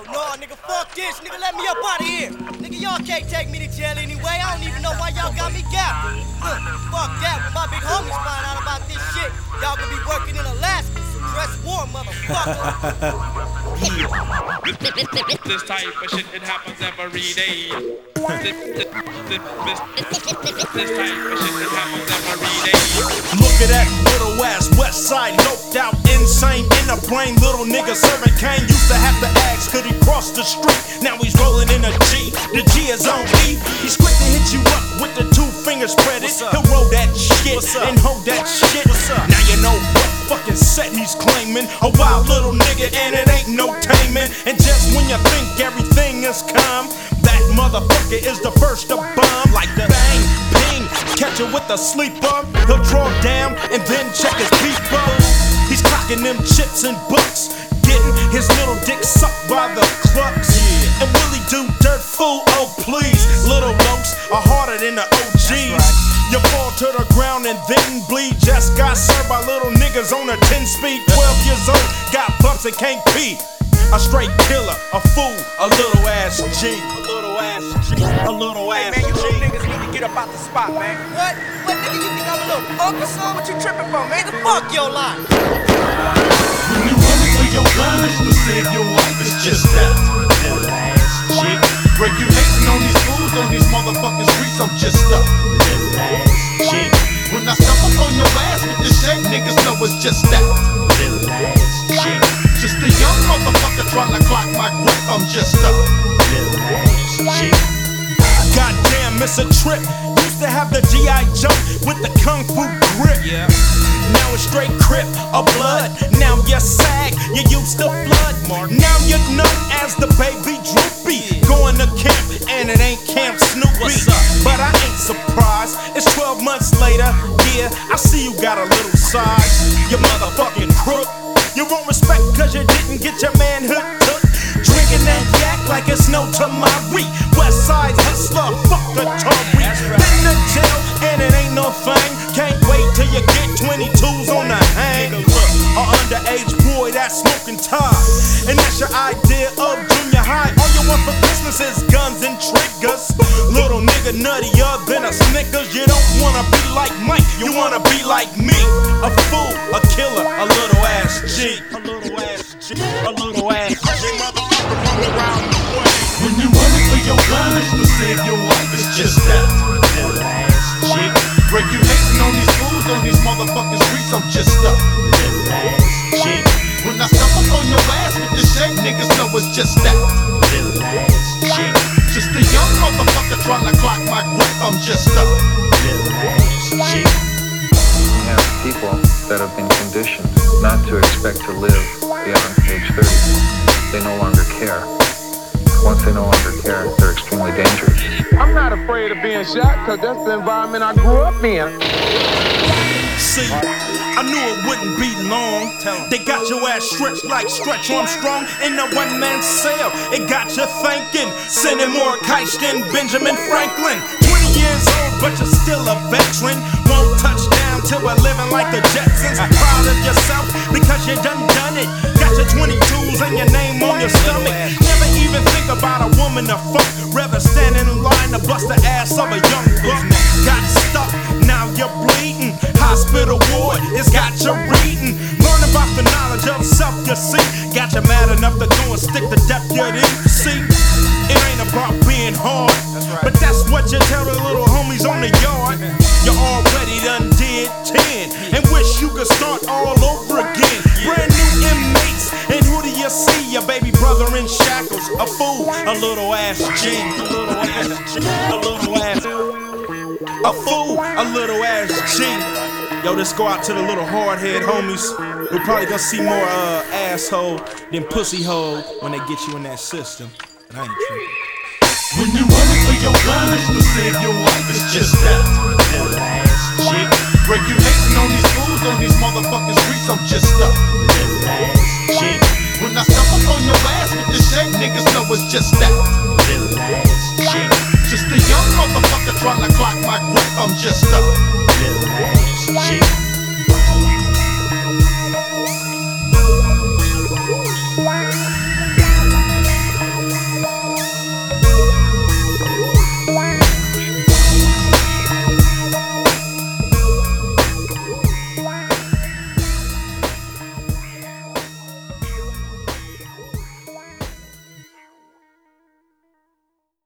no, nigga, fuck this. Nigga, let me up out of here. Nigga, y'all can't take me to jail anyway. I don't even know why y'all got me gapped. Look, fuck that. When my big homies find out about this shit, y'all gonna be working in Alaska. So dress warm, motherfucker. This type of shit, it happens every day. This type of shit, it happens every day. Look at that little ass West Side, loped out, insane in the brain. Little nigga serving cane, used to have to ask, could he cross the street? Now he's rolling in a G, the G is on E. He's quick to hit you up with the 2 fingers spread it. He'll roll that shit and hold that shit. Now you know what fucking set he's claiming. A wild little nigga and it ain't no taming. And just when you think everything is calm, that motherfucker is the first to bomb. Like the bang, ping, catch it with a sleeper. He'll draw down and then check his beeper. He's clocking them chips and bucks, getting his little dick sucked by the clucks. And will he do dirt fool? Oh please, little lokes are harder than the OGs. You fall to the ground and then bleed. Just got served by little niggas on a 10-speed. 12 years old, got bumps and can't pee. A straight killer, a fool, a little ass G. A little ass G, a little ass G. Hey man, you little niggas need to get up out the spot, man. What? What, nigga, you think I'm a little punk or something? What you tripping for, man? Fuck your life. When you running for your guns to save your life, it's just that little ass chick. Regulating on these fools on these motherfucking streets, I'm just a little ass chick. When I step up on your ass with this shit, niggas know it's just that little ass chick. Just a young motherfucker trying to clock my grip, I'm just a little ass chick. Goddamn, miss a trip. Used to have the G.I. Joe with the Kung Fu grip. Now it's straight crip or blood. Now you sag, you used to flood. Now you're known as the baby droopy. Going to camp and it ain't Camp Snoopy. But I ain't surprised, it's 12 months later. Yeah, I see you got a little size. You motherfucking crook. You won't respect cause you didn't get your manhood took. Drinking that yak like it's no tomorrow. West Side hustler, fuck the Tory. Been to jail and it ain't no thing. Can't wait till you get 22s on the hang. Or underage boy that's smoking tar. And that's your idea of junior high. All you want for Christmas is guns and triggers. Little nigga nuttier than a Snickers. You don't wanna be like Mike, you wanna be like me. A fool, a killer, a little ass G. A little ass G, a little ass G. When you running for your guns to save your life, it's just that little ass chick. Regulating on these fools on these motherfucking streets, I'm just a little ass chick. When I step up on your ass with this shit, niggas know it's just that little ass chick. Just a young motherfucker trying to clock my grip, I'm just a little ass chick. We have people that have been conditioned not to expect to live beyond age 30. They no longer care. Once they no longer care, they're extremely dangerous. I'm not afraid of being shot, cause that's the environment I grew up in. See, I knew it wouldn't be long. They got your ass stretched like Stretch Armstrong in a one-man cell. It got you thinking, sending more kites than Benjamin Franklin. 20 years old, but you're still a veteran. Won't touch down till we're living like the Jetsons. Proud of yourself because you done it. Got your 22s and your name on your stomach. Never even think about a woman to fuck. Rather stand in line to bust the ass of a young buck. Got stuck, now you're bleeding. Hospital ward, it's got you reading. Learn about the knowledge of self, you see. Got you mad enough to go and stick the deputy. See, it ain't about being hard, but that's what you tell the little homies on the yard. You already done did 10 and wish you could start all over again. Brand new inmates, and who do you see? Your baby brother in shackles, a fool, a little ass G, a little ass G, a little ass, a fool, a little ass G. Yo, just go out to the little hard-head homies who probably gonna see more asshole than pussy hole when they get you in that system. But I ain't tripping. When you running for your guns to save your life, it's just that little ass chick. Regulating on these fools on these motherfucking streets, I'm just a little ass chick. When I step up on your ass with this shit, niggas know it's just that little ass chick. Just a young motherfucker trying to clock my grip, I'm just a little ass chick.